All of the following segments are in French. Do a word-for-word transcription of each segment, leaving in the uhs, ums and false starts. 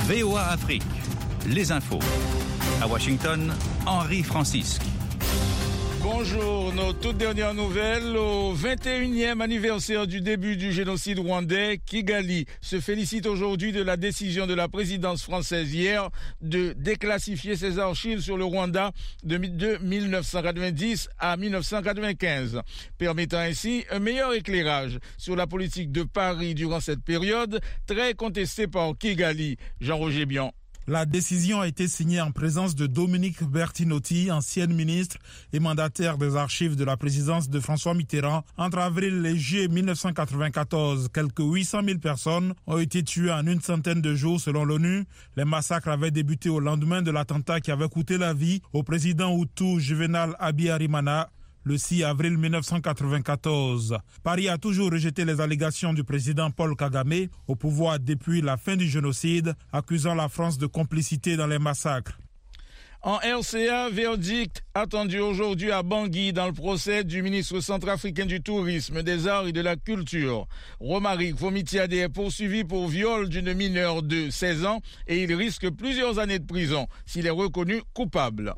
V O A Afrique, les infos. À Washington, Henri Francisque. Bonjour, nos toutes dernières nouvelles. Au vingt et unième anniversaire du début du génocide rwandais, Kigali se félicite aujourd'hui de la décision de la présidence française hier de déclassifier ses archives sur le Rwanda de mille neuf cent quatre-vingt-dix à mille neuf cent quatre-vingt-quinze, permettant ainsi un meilleur éclairage sur la politique de Paris durant cette période très contestée par Kigali. Jean-Roger Bian. La décision a été signée en présence de Dominique Bertinotti, ancienne ministre et mandataire des archives de la présidence de François Mitterrand. Entre avril et juillet mille neuf cent quatre-vingt-quatorze, quelques huit cent mille personnes ont été tuées en une centaine de jours selon l'ONU. Les massacres avaient débuté au lendemain de l'attentat qui avait coûté la vie au président Hutu Juvenal Habyarimana le six avril mille neuf cent quatre-vingt-quatorze. Paris a toujours rejeté les allégations du président Paul Kagame, au pouvoir depuis la fin du génocide, accusant la France de complicité dans les massacres. En R C A, verdict attendu aujourd'hui à Bangui dans le procès du ministre centrafricain du Tourisme, des Arts et de la Culture. Romaric Vomitiade est poursuivi pour viol d'une mineure de seize ans et il risque plusieurs années de prison s'il est reconnu coupable.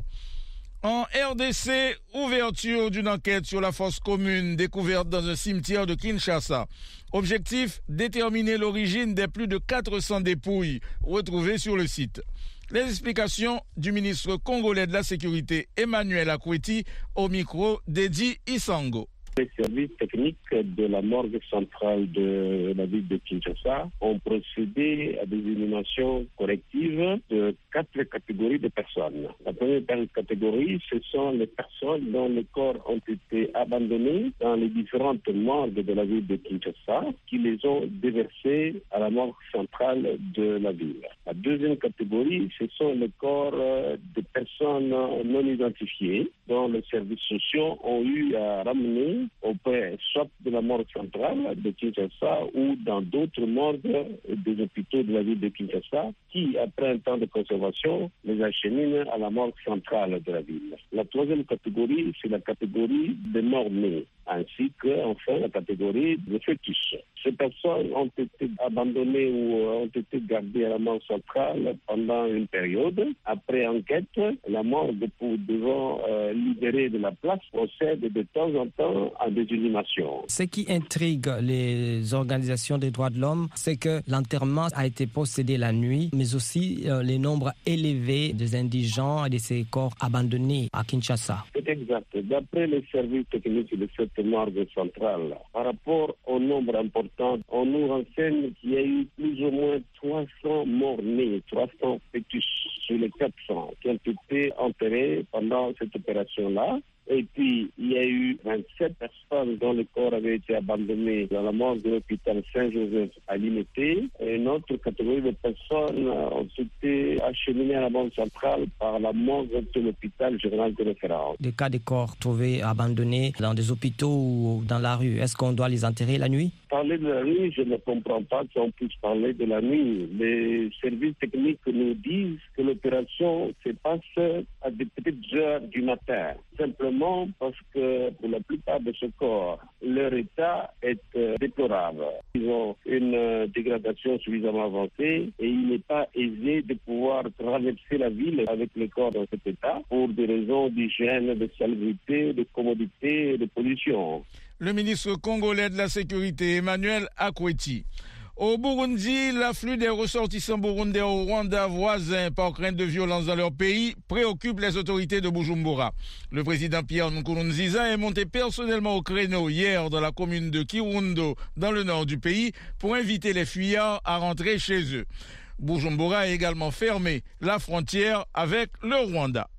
En R D C, ouverture d'une enquête sur la fosse commune découverte dans un cimetière de Kinshasa. Objectif, déterminer l'origine des plus de quatre cents dépouilles retrouvées sur le site. Les explications du ministre congolais de la Sécurité, Emmanuel Akweti, au micro d'Edi Isango. Les services techniques de la morgue centrale de la ville de Kinshasa ont procédé à des éliminations correctives de quatre catégories de personnes. La première catégorie, ce sont les personnes dont les corps ont été abandonnés dans les différentes morgues de la ville de Kinshasa, qui les ont déversés à la morgue centrale de la ville. La deuxième catégorie, ce sont les corps de personnes non identifiées, dont les services sociaux ont eu à ramener auprès soit de la morgue centrale de Kinshasa ou dans d'autres morgues des hôpitaux de la ville de Kinshasa qui, après un temps de conservation, les acheminent à la morgue centrale de la ville. La troisième catégorie, c'est la catégorie des morts-nés, ainsi que, enfin, la catégorie des fœtus. Ces personnes ont été abandonnées ou ont été gardées à la morgue centrale pendant une période. Après enquête, la morgue, pour devant euh, libérer de la place, procède de temps en temps à des inhumations. Ce qui intrigue les organisations des droits de l'homme, c'est que l'enterrement a été procédé la nuit, mais aussi euh, les nombres élevés des indigents et de ces corps abandonnés à Kinshasa. C'est exact. D'après les services techniques de cette morgue centrale, par rapport au nombre important, on nous renseigne qu'il y a eu plus ou moins trois cents morts-nés, trois cents fœtus sur les quatre cents qui ont été enterrés pendant cette opération-là. Et puis, il y a eu vingt-sept personnes dont le corps avait été abandonné dans la morgue de l'hôpital Saint-Joseph à Limité. Et une autre catégorie de personnes ont été acheminées à la morgue centrale par la morgue de l'hôpital général de référence. Des cas de corps trouvés abandonnés dans des hôpitaux ou dans la rue, est-ce qu'on doit les enterrer la nuit? Parler de la nuit, je ne comprends pas qu'on puisse parler de la nuit. Les services techniques nous disent que l'opération se passe à des petites heures du matin. Simplement parce que pour la plupart de ce corps, leur état est euh, déplorable. Ils ont une euh, dégradation suffisamment avancée et il n'est pas aisé de pouvoir traverser la ville avec les corps dans cet état pour des raisons d'hygiène, de salubrité, de commodité et de pollution. Le ministre congolais de la Sécurité, Emmanuel Akweti. Au Burundi, l'afflux des ressortissants burundais au Rwanda voisin par crainte de violence dans leur pays préoccupe les autorités de Bujumbura. Le président Pierre Nkurunziza est monté personnellement au créneau hier dans la commune de Kirundo, dans le nord du pays, pour inviter les fuyards à rentrer chez eux. Bujumbura a également fermé la frontière avec le Rwanda.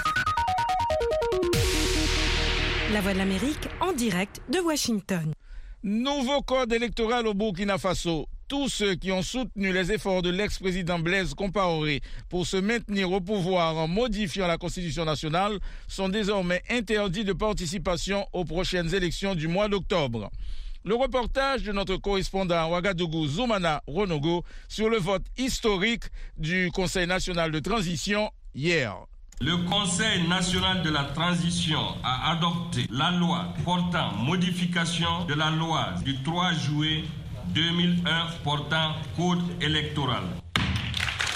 La Voix de l'Amérique en direct de Washington. Nouveau code électoral au Burkina Faso. Tous ceux qui ont soutenu les efforts de l'ex-président Blaise Compaoré pour se maintenir au pouvoir en modifiant la Constitution nationale sont désormais interdits de participation aux prochaines élections du mois d'octobre. Le reportage de notre correspondant à Ouagadougou, Zoumana Ronogo, sur le vote historique du Conseil national de transition hier. Le Conseil national de la transition a adopté la loi portant modification de la loi du trois juillet deux mille un portant code électoral.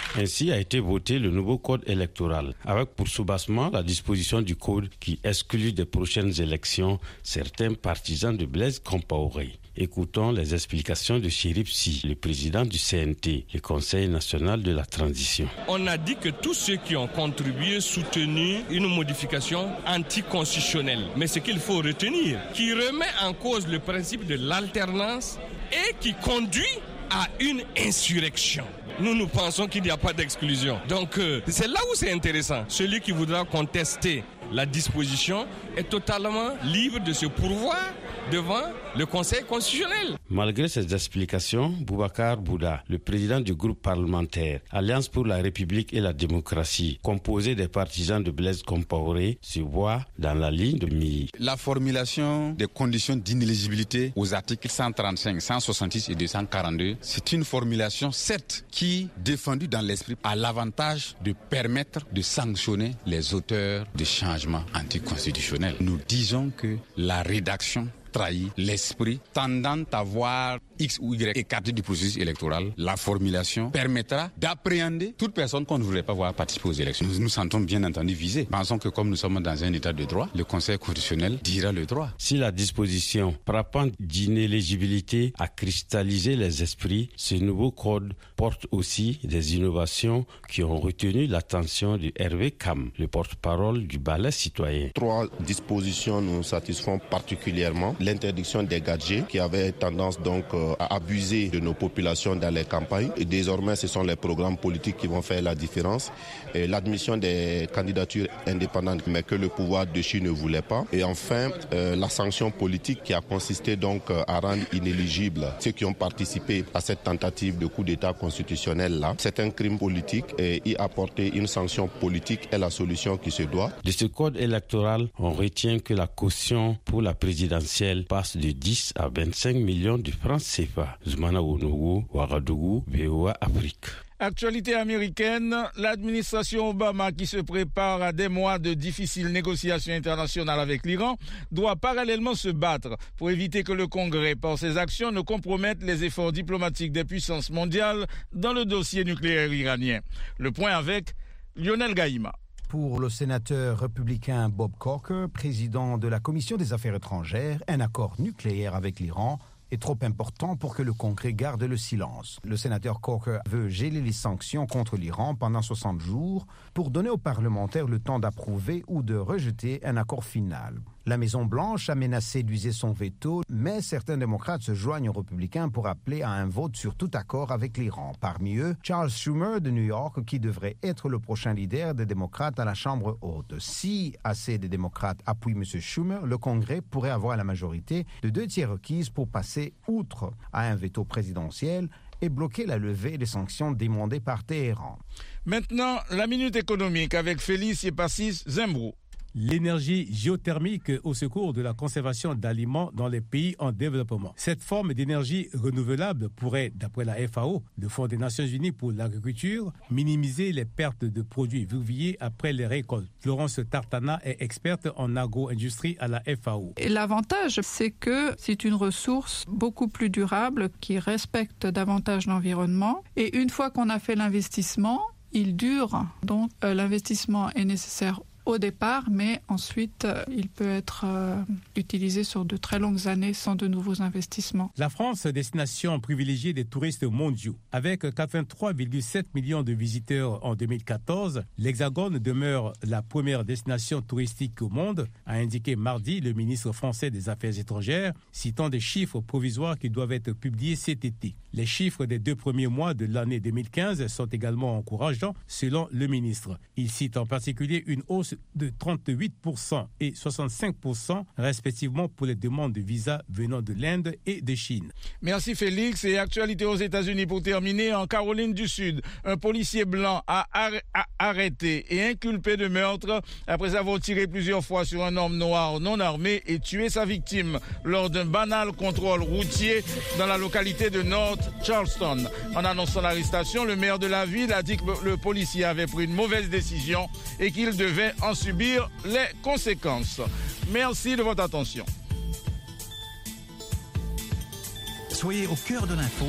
Ainsi a été voté le nouveau code électoral, avec pour soubassement la disposition du code qui exclut des prochaines élections certains partisans de Blaise Compaoré. Écoutons les explications de Chérif Sy, le président du C N T, le Conseil national de la transition. On a dit que tous ceux qui ont contribué, soutenu une modification anticonstitutionnelle, mais ce qu'il faut retenir, qui remet en cause le principe de l'alternance et qui conduit à une insurrection. Nous, nous pensons qu'il n'y a pas d'exclusion. Donc, euh, c'est là où c'est intéressant. Celui qui voudra contester la disposition est totalement libre de se pourvoir devant le Conseil constitutionnel. Malgré ces explications, Boubacar Bouda, le président du groupe parlementaire Alliance pour la République et la démocratie, composé des partisans de Blaise Compaoré, se voit dans la ligne de mire. La formulation des conditions d'inéligibilité aux articles cent trente-cinq, cent soixante-six et deux cent quarante-deux, c'est une formulation, certes, qui, défendue dans l'esprit, a l'avantage de permettre de sanctionner les auteurs de changements anticonstitutionnels. Nous disons que la rédaction trahit l'esprit tendant à voir X ou Y écarté du processus électoral. La formulation permettra d'appréhender toute personne qu'on ne voudrait pas voir participer aux élections. Nous nous sentons bien entendu visés. Pensons que comme nous sommes dans un état de droit, le Conseil constitutionnel dira le droit. Si la disposition frappante d'inéligibilité a cristallisé les esprits, ce nouveau code porte aussi des innovations qui ont retenu l'attention de Hervé Kam, le porte-parole du Balai citoyen. Trois dispositions nous satisfont particulièrement. L'interdiction des gadgets qui avaient tendance donc à abuser de nos populations dans les campagnes. Et désormais, ce sont les programmes politiques qui vont faire la différence. Et l'admission des candidatures indépendantes, mais que le pouvoir de Chine ne voulait pas. Et enfin, euh, la sanction politique qui a consisté donc à rendre inéligibles ceux qui ont participé à cette tentative de coup d'État constitutionnel-là. C'est un crime politique et y apporter une sanction politique est la solution qui se doit. De ce code électoral, on retient que la caution pour la présidentielle passe de dix à vingt-cinq millions de francs C F A. Zoumana Ounougou, Ouagadougou, V O A Afrique. Actualité américaine, l'administration Obama qui se prépare à des mois de difficiles négociations internationales avec l'Iran doit parallèlement se battre pour éviter que le Congrès, par ses actions, ne compromette les efforts diplomatiques des puissances mondiales dans le dossier nucléaire iranien. Le point avec Lionel Gaïma. Pour le sénateur républicain Bob Corker, président de la Commission des Affaires étrangères, un accord nucléaire avec l'Iran est trop important pour que le Congrès garde le silence. Le sénateur Corker veut geler les sanctions contre l'Iran pendant soixante jours pour donner aux parlementaires le temps d'approuver ou de rejeter un accord final. La Maison-Blanche a menacé d'user son veto, mais certains démocrates se joignent aux républicains pour appeler à un vote sur tout accord avec l'Iran. Parmi eux, Charles Schumer de New York, qui devrait être le prochain leader des démocrates à la Chambre haute. Si assez de démocrates appuient M. Schumer, le Congrès pourrait avoir la majorité de deux tiers requises pour passer outre à un veto présidentiel et bloquer la levée des sanctions demandées par Téhéran. Maintenant, la minute économique avec Félix Yepassis Zembrou. L'énergie géothermique au secours de la conservation d'aliments dans les pays en développement. Cette forme d'énergie renouvelable pourrait, d'après la F A O, le Fonds des Nations Unies pour l'agriculture, minimiser les pertes de produits vivriers après les récoltes. Florence Tartana est experte en agro-industrie à la F A O. Et l'avantage, c'est que c'est une ressource beaucoup plus durable qui respecte davantage l'environnement. Et une fois qu'on a fait l'investissement, il dure. Donc euh, l'investissement est nécessaire au départ, mais ensuite, euh, il peut être euh, utilisé sur de très longues années sans de nouveaux investissements. La France, destination privilégiée des touristes mondiaux. Avec quatre-vingt-trois virgule sept millions de visiteurs en deux mille quatorze, l'Hexagone demeure la première destination touristique au monde, a indiqué mardi le ministre français des Affaires étrangères, citant des chiffres provisoires qui doivent être publiés cet été. Les chiffres des deux premiers mois de l'année deux mille quinze sont également encourageants, selon le ministre. Il cite en particulier une hausse de trente-huit pour cent et soixante-cinq pour cent respectivement pour les demandes de visa venant de l'Inde et de Chine. Merci Félix. Et actualité aux États-Unis pour terminer. En Caroline du Sud, un policier blanc a, arr- a arrêté et inculpé de meurtre après avoir tiré plusieurs fois sur un homme noir non armé et tué sa victime lors d'un banal contrôle routier dans la localité de North Charleston. En annonçant l'arrestation, le maire de la ville a dit que le policier avait pris une mauvaise décision et qu'il devait en subir les conséquences. Merci de votre attention. Soyez au cœur de l'info